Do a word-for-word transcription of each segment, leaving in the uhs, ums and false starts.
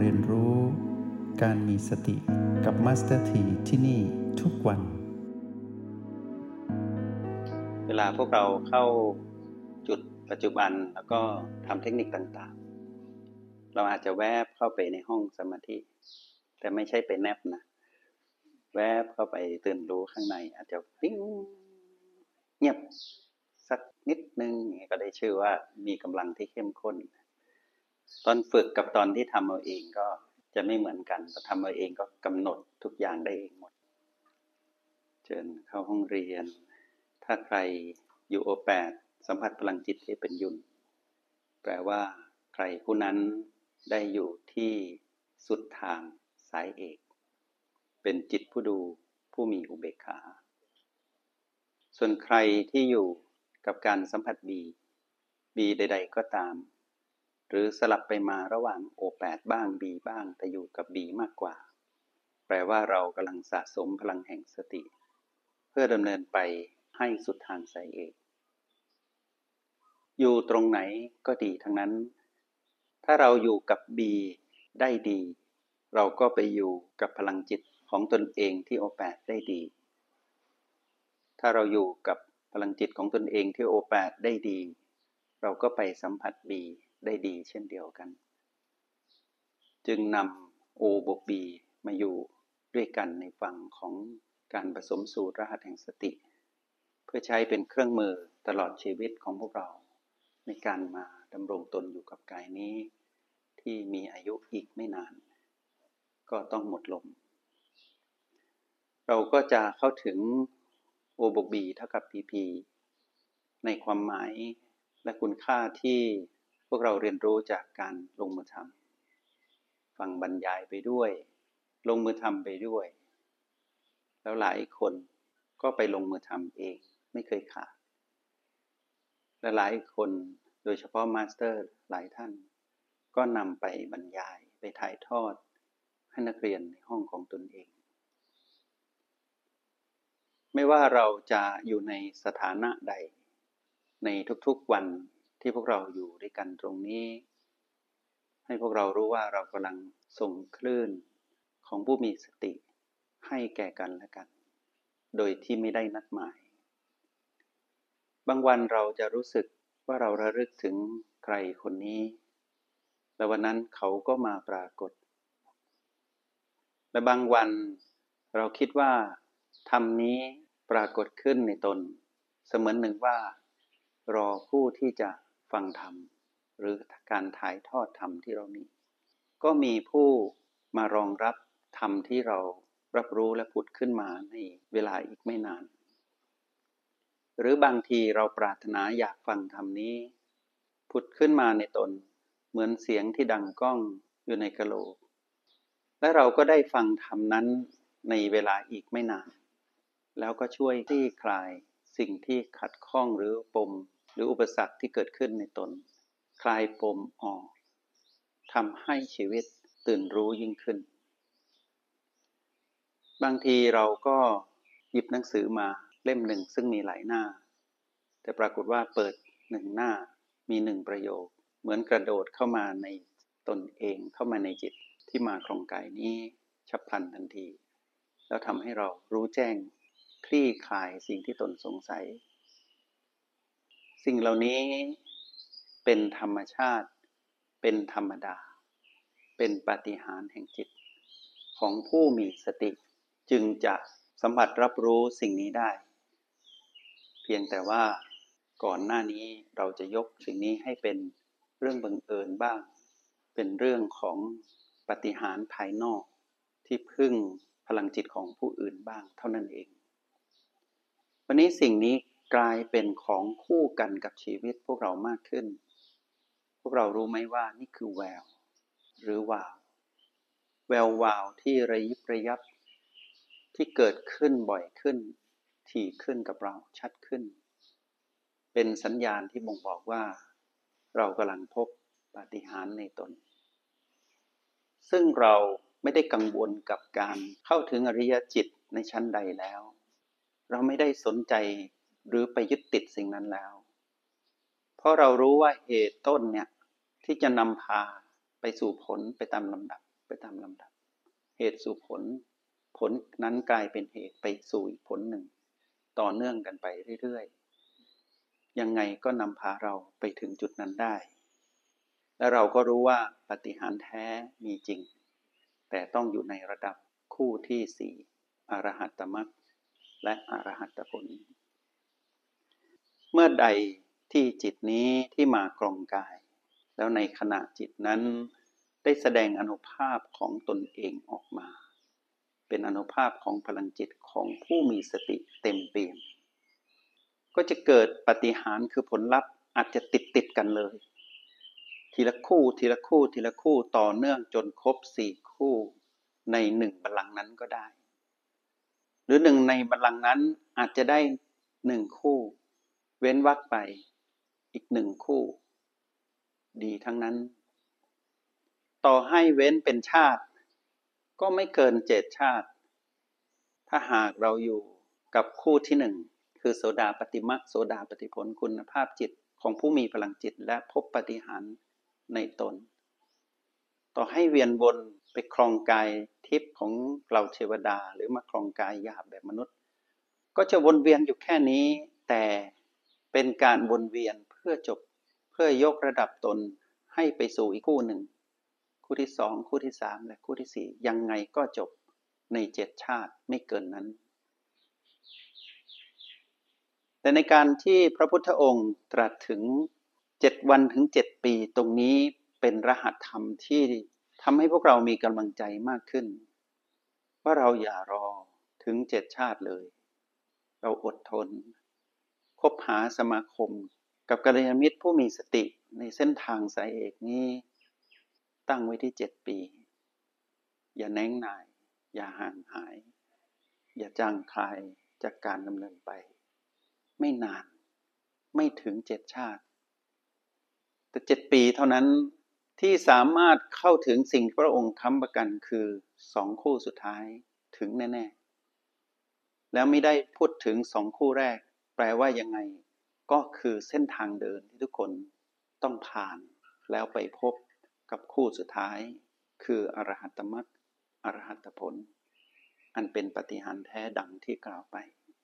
เรียนรู้การมีสติกับมาสเตอร์ทีที่นี่ทุกวันเวลาพวกเราเข้าจุดปัจจุบันแล้วก็ทำเทคนิคต่างๆเราอาจจะแวบเข้าไปในห้องสมาธิแต่ไม่ใช่ไปแนบนะแวบเข้าไปตื่นรู้ข้างในอาจจะปิ้งเงียบสักนิดนึงก็ได้ชื่อว่ามีกำลังที่เข้มข้นตอนฝึกกับตอนที่ทำเอาเองก็จะไม่เหมือนกันพอทำเอาเองก็กำหนดทุกอย่างได้เองหมดเชิญเข้าห้องเรียนถ้าใครอยู่ โอ แปด สัมผัสพลังจิตที่เป็นยุนแปลว่าใครผู้นั้นได้อยู่ที่สุดทางสายเอกเป็นจิตผู้ดูผู้มีอุเบกขาส่วนใครที่อยู่กับการสัมผัสบีบีใดๆก็ตามหรือสลับไปมาระหว่าง โอ แปด บ้าง B บ้างแต่อยู่กับ B มากกว่าแปลว่าเรากำลังสะสมพลังแห่งสติเพื่อดำเนินไปให้สุดทางสายเอกอยู่ตรงไหนก็ดีทั้งนั้นถ้าเราอยู่กับ B ได้ดีเราก็ไปอยู่กับพลังจิตของตนเองที่ โอ แปด ได้ดีถ้าเราอยู่กับพลังจิตของตนเองที่ โอ แปด ได้ดีเราก็ไปสัมผัส B ได้ดีเช่นเดียวกันจึงนำ O บวก B มาอยู่ด้วยกันในฝั่งของการผสมสูตรรหัสแห่งสติเพื่อใช้เป็นเครื่องมือตลอดชีวิตของพวกเราในการมาดำรงตนอยู่กับกายนี้ที่มีอายุอีกไม่นานก็ต้องหมดลมเราก็จะเข้าถึง O บวก B เท่ากับ พี พี ในความหมายและคุณค่าที่พวกเราเรียนรู้จากการลงมือทำฟังบรรยายไปด้วยลงมือทำไปด้วยแล้วหลายคนก็ไปลงมือทำเองไม่เคยขาดและหลายคนโดยเฉพาะมาสเตอร์หลายท่านก็นำไปบรรยายไปถ่ายทอดให้นักเรียนในห้องของตนเองไม่ว่าเราจะอยู่ในสถานะใดในทุกๆวันที่พวกเราอยู่ด้วยกันตรงนี้ให้พวกเรารู้ว่าเรากำลังส่งคลื่นของผู้มีสติให้แก่กันและกันโดยที่ไม่ได้นัดหมายบางวันเราจะรู้สึกว่าเราระลึกถึงใครคนนี้และวันนั้นเขาก็มาปรากฏและบางวันเราคิดว่าธรรมนี้ปรากฏขึ้นในตนเสมือนหนึ่งว่ารอผู้ที่จะฟังธรรมหรือการถ่ายทอดธรรมที่เรามีก็มีผู้มารองรับธรรมที่เรารับรู้และผุดขึ้นมาในเวลาอีกไม่นานหรือบางทีเราปรารถนาอยากฟังธรรมนี้ผุดขึ้นมาในตนเหมือนเสียงที่ดังก้องอยู่ในกะโหลกและเราก็ได้ฟังธรรมนั้นในเวลาอีกไม่นานแล้วก็ช่วยคลี่คลายสิ่งที่ขัดข้องหรือปมหรืออุปสรรคที่เกิดขึ้นในตนคลายปมออกทำให้ชีวิตตื่นรู้ยิ่งขึ้นบางทีเราก็หยิบหนังสือมาเล่มหนึ่งซึ่งมีหลายหน้าแต่ปรากฏว่าเปิดหนึ่งหน้ามีหนึ่งประโยคเหมือนกระโดดเข้ามาในตนเองเข้ามาในจิตที่มาครองกายนี้ฉับพลันทันทีแล้วทำให้เรารู้แจ้งคลี่คลายสิ่งที่ตนสงสัยสิ่งเหล่านี้เป็นธรรมชาติเป็นธรรมดาเป็นปาฏิหาริย์แห่งจิตของผู้มีสติจึงจะสัมผัสรับรู้สิ่งนี้ได้เพียงแต่ว่าก่อนหน้านี้เราจะยกสิ่งนี้ให้เป็นเรื่องบังเอิญบ้างเป็นเรื่องของปาฏิหาริย์ภายนอกที่พึ่งพลังจิตของผู้อื่นบ้างเท่านั้นเองวันนี้สิ่งนี้กลายเป็นของคู่กันกับชีวิตพวกเรามากขึ้นพวกเรารู้ไหมว่านี่คือแววหรือวาวแวววาวที่ระยิบระยับที่เกิดขึ้นบ่อยขึ้นถี่ขึ้นกับเราชัดขึ้นเป็นสัญญาณที่บ่งบอกว่าเรากำลังพบปาฏิหาริย์ในตนซึ่งเราไม่ได้กังวลกับการเข้าถึงอริยจิตในชั้นใดแล้วเราไม่ได้สนใจหรือไปยึดติดสิ่งนั้นแล้วเพราะเรารู้ว่าเหตุต้นเนี่ยที่จะนำพาไปสู่ผลไปตามลำดับตามลำดับเหตุสู่ผลผลนั้นกลายเป็นเหตุไปสู่อีกผลหนึ่งต่อเนื่องกันไปเรื่อยๆยังไงก็นำพาเราไปถึงจุดนั้นได้และเราก็รู้ว่าปาฏิหาริย์แท้มีจริงแต่ต้องอยู่ในระดับคู่ที่สี่อรหัตตมรรคและอรหัตตผลเมื่อใดที่จิตนี้ที่มากรองกายแล้วในขณะจิตนั้นได้แสดงอานุภาพของตนเองออกมาเป็นอานุภาพของพลังจิตของผู้มีสติเต็มเปี่ยมก็จะเกิดปาฏิหาริย์คือผลลัพธ์อาจจะติดติดกันเลยทีละคู่ทีละคู่ทีละคู่ต่อเนื่องจนครบสี่คู่ในหนึ่งบัลลังก์นั้นก็ได้หรือหนึ่งในบัลลังก์นั้นอาจจะได้หนึ่งคู่เว้นวรรคไปอีกหนึ่งคู่ดีทั้งนั้นต่อให้เว้นเป็นชาติก็ไม่เกินเจ็ดชาติถ้าหากเราอยู่กับคู่ที่หนึ่งคือโสดาปัตติมรรคโสดาปัตติผลคุณภาพจิตของผู้มีพลังจิตและพบปาฏิหาริย์ในตนต่อให้เวียนวนไปครองกายทิพย์ของเราเทวดาหรือมาครองกายหยาบแบบมนุษย์ก็จะวนเวียนอยู่แค่นี้แต่เป็นการวนเวียนเพื่อจบเพื่อยกระดับตนให้ไปสู่อีกคู่หนึ่งคู่ที่สองคู่ที่สามและคู่ที่สี่ยังไงก็จบในเจ็ดชาติไม่เกินนั้นแต่ในการที่พระพุทธองค์ตรัสถึงเจ็ดวันถึงเจ็ดปีตรงนี้เป็นรหัสธรรมที่ทำให้พวกเรามีกำลังใจมากขึ้นว่าเราอย่ารอถึงเจ็ดชาติเลยเราอดทนคบหาสมาคมกับกัลยาณมิตรผู้มีสติในเส้นทางสายเอกนี้ตั้งไว้ที่เจ็ดปีอย่าแน่งนายอย่าห่างหายอย่าจางคลายจากการดำเนินไปไม่นานไม่ถึงเจ็ดชาติแต่เจ็ดปีเท่านั้นที่สามารถเข้าถึงสิ่งที่พระองค์ค้ำประกันคือสองคู่สุดท้ายถึงแน่ๆแล้วไม่ได้พูดถึงสองคู่แรกแปลว่ายังไงก็คือเส้นทางเดินที่ทุกคนต้องผ่านแล้วไปพบกับคู่สุดท้ายคืออรหัตตมรรคอรหัตตผลอันเป็นปาฏิหาริย์แท้ดังที่กล่าวไป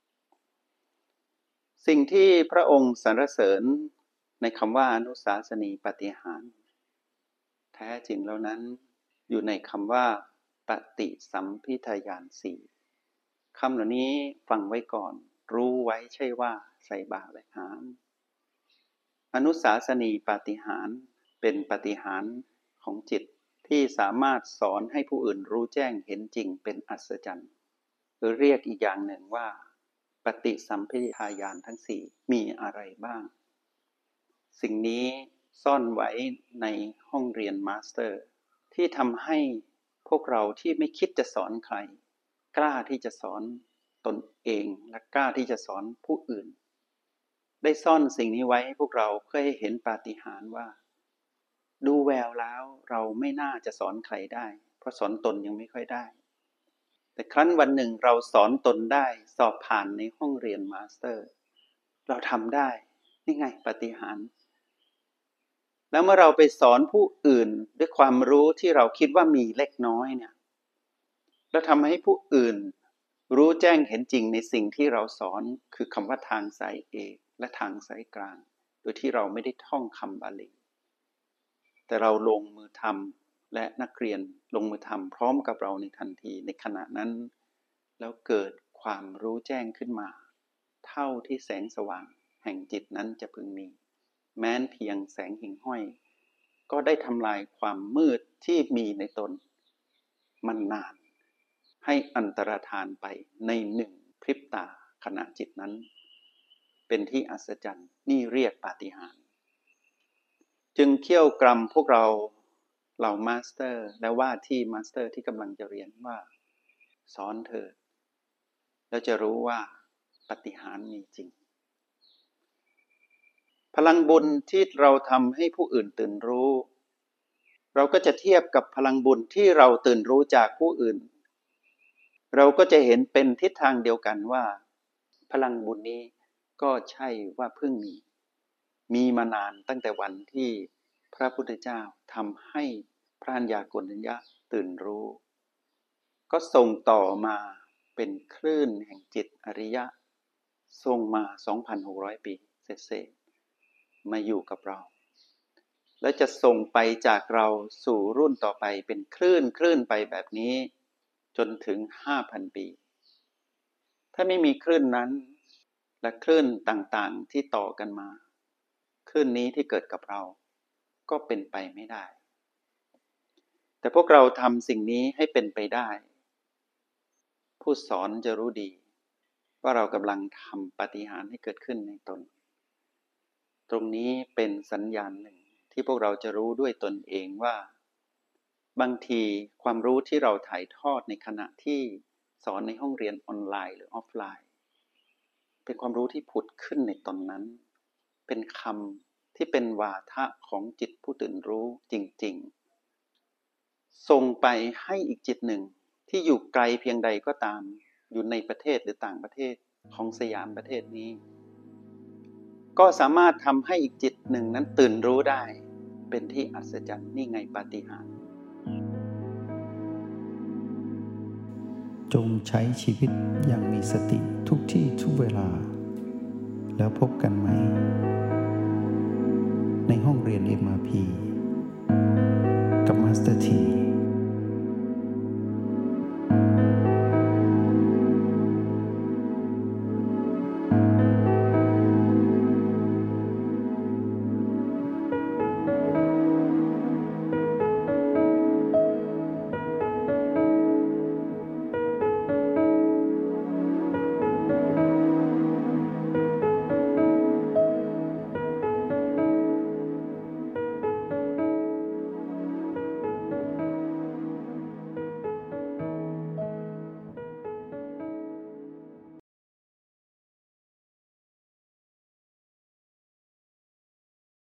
สิ่งที่พระองค์สรรเสริญในคำว่าอนุสาสนีปาฏิหาริย์แท้จริงแล้วนั้นอยู่ในคำว่าปฏิสัมภิทาญาณสี่คำเหล่านี้ฟังไว้ก่อนรู้ไว้ใช่ว่าใส่บาตรและหามอนุสาสนีปาฏิหาริย์เป็นปาฏิหาริย์ของจิตที่สามารถสอนให้ผู้อื่นรู้แจ้งเห็นจริงเป็นอัศจรรย์หรือเรียกอีกอย่างหนึ่งว่าปฏิสัมภิทาญาณทั้งสี่มีอะไรบ้างสิ่งนี้ซ่อนไว้ในห้องเรียนมาสเตอร์ที่ทำให้พวกเราที่ไม่คิดจะสอนใครกล้าที่จะสอนตนเองและกล้าที่จะสอนผู้อื่นได้ซ่อนสิ่งนี้ไว้ให้พวกเราเพื่อให้เห็นปาฏิหาริย์ว่าดูแววแล้วเราไม่น่าจะสอนใครได้เพราะสอนตนยังไม่ค่อยได้แต่ครั้นวันหนึ่งเราสอนตนได้สอบผ่านในห้องเรียนมาสเตอร์เราทำได้นี่ไงปาฏิหาริย์แล้วเมื่อเราไปสอนผู้อื่นด้วยความรู้ที่เราคิดว่ามีเล็กน้อยเนี่ยแล้วทำให้ผู้อื่นรู้แจ้งเห็นจริงในสิ่งที่เราสอนคือคำว่าทางสายเอกและทางสายกลางโดยที่เราไม่ได้ท่องคำบาลีแต่เราลงมือทำและนักเรียนลงมือทำพร้อมกับเราในทันทีในขณะนั้นแล้วเกิดความรู้แจ้งขึ้นมาเท่าที่แสงสว่างแห่งจิตนั้นจะพึงมีแม้นเพียงแสงหิ่งห้อยก็ได้ทำลายความมืดที่มีในตนมันนานให้อันตรธานไปในหนึ่งพริบตาขณะจิตนั้นเป็นที่อัศจรรย์นี่เรียกปาฏิหาริย์จึงเคี่ยวกรำพวกเราเหล่ามาสเตอร์และว่าที่มาสเตอร์ที่กำลังจะเรียนว่าสอนเถิดแล้วจะรู้ว่าปาฏิหาริย์มีจริงพลังบุญที่เราทำให้ผู้อื่นตื่นรู้เราก็จะเทียบกับพลังบุญที่เราตื่นรู้จากผู้อื่นเราก็จะเห็นเป็นทิศทางเดียวกันว่าพลังบุญนี้ก็ใช่ว่าเพิ่งมีมีมานานตั้งแต่วันที่พระพุทธเจ้าทำให้พระัญญาโกณทัญญะตื่นรู้ก็ส่งต่อมาเป็นคลื่นแห่งจิตอริยะส่งมา สองพันหกร้อย ปีเศษๆมาอยู่กับเราแล้วจะส่งไปจากเราสู่รุ่นต่อไปเป็นคลื่นคลื่นไปแบบนี้จนถึง ห้าพัน ปีถ้าไม่มีคลื่นนั้นและคลื่นต่างๆที่ต่อกันมาคลื่นนี้ที่เกิดกับเราก็เป็นไปไม่ได้แต่พวกเราทำสิ่งนี้ให้เป็นไปได้ผู้สอนจะรู้ดีว่าเรากำลังทำปาฏิหาริย์ให้เกิดขึ้นในตนตรงนี้เป็นสัญญาณหนึ่งที่พวกเราจะรู้ด้วยตนเองว่าบางทีความรู้ที่เราถ่ายทอดในขณะที่สอนในห้องเรียนออนไลน์หรือออฟไลน์เป็นความรู้ที่ผุดขึ้นในตนนั้นเป็นคำที่เป็นวาทะของจิตผู้ตื่นรู้จริงๆส่งไปให้อีกจิตหนึ่งที่อยู่ไกลเพียงใดก็ตามอยู่ในประเทศหรือต่างประเทศของสยามประเทศนี้ก็สามารถทำให้อีกจิตหนึ่งนั้นตื่นรู้ได้เป็นที่อัศจรรย์นี่ไงปาฏิหาริย์จงใช้ชีวิตอย่างมีสติทุกที่ทุกเวลาแล้วพบกันไหมในห้องเรียน เอ็ม อาร์ พี กับมาสเตอร์ที